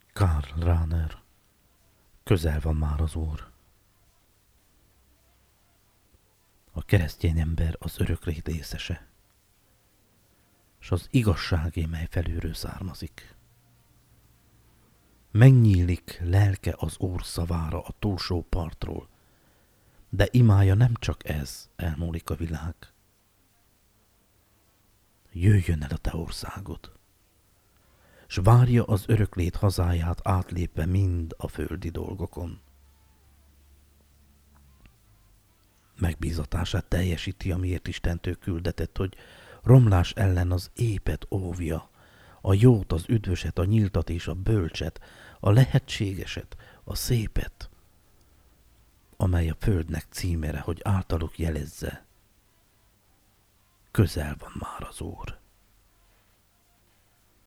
Karl Rahner. Közel van már az Úr. A keresztény ember az öröklét részese, s az igazságé, mely felülről származik. Megnyílik lelke az Úr szavára a túlsó partról, de imája nem csak ez, elmúlik a világ. Jöjjön el a te országod, s várja az öröklét hazáját átlépve mind a földi dolgokon. Megbízatását teljesíti, amiért Istentől küldetett, hogy romlás ellen az épet óvja, a jót, az üdvöset, a nyíltat és a bölcset, a lehetségeset, a szépet, amely a földnek címere, hogy általuk jelezze. Közel van már az Úr.